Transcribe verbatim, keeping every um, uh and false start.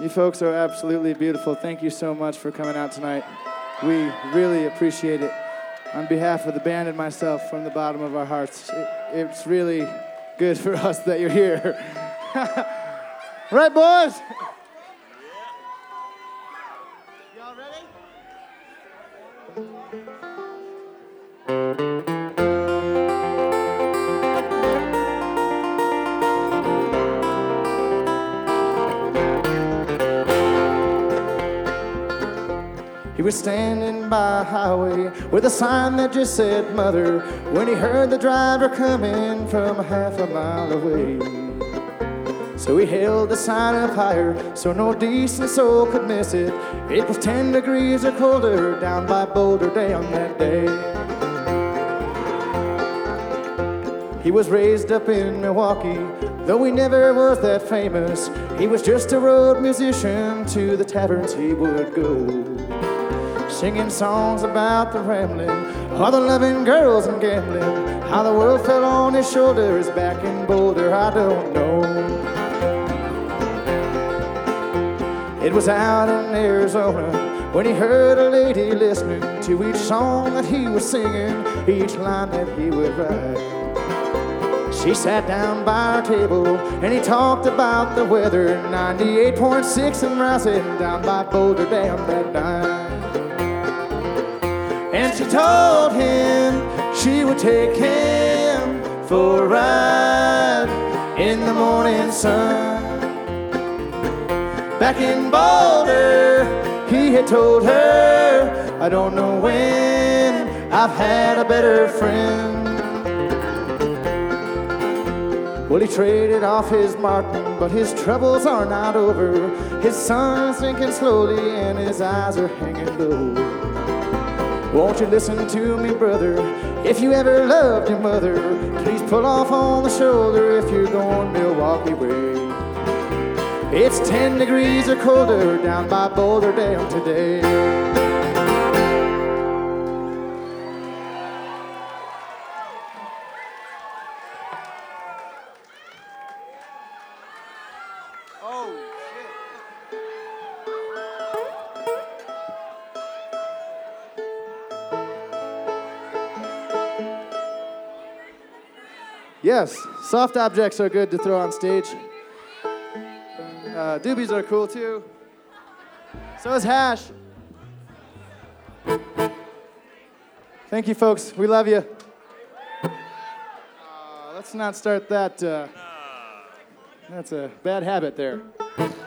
You folks are absolutely beautiful. Thank you so much for coming out tonight. We really appreciate it. On behalf of the band and myself, from the bottom of our hearts, it, it's really good for us that you're here. Right, boys? Y'all ready? He was standing by a highway with a sign that just said mother when he heard the driver coming from a half a mile away. So he held the sign up higher so no decent soul could miss it. It was ten degrees or colder down by Boulder Dam that day. He was raised up in Milwaukee, though he never was that famous. He was just a road musician, to the taverns he would go, singing songs about the rambling, all the loving girls and gambling. How the world fell on his shoulders back in Boulder, I don't know. It was out in Arizona when he heard a lady listening to each song that he was singing, each line that he would write. She sat down by our table and he talked about the weather, ninety-eight point six and rising down by Boulder Dam that night. And she told him she would take him for a ride in the morning sun. Back in Boulder, he had told her, I don't know when I've had a better friend. Well, he traded off his Martin, but his troubles are not over. His sun's sinking slowly and his eyes are hanging low. Won't you listen to me, brother? If you ever loved your mother, please pull off on the shoulder if you're going Milwaukee way. It's ten degrees or colder down by Boulder Dam today. Oh, shit. Yes, soft objects are good to throw on stage. Uh, doobies are cool too. So is hash. Thank you, folks. We love you. Uh, let's not start that. Uh, that's a bad habit there.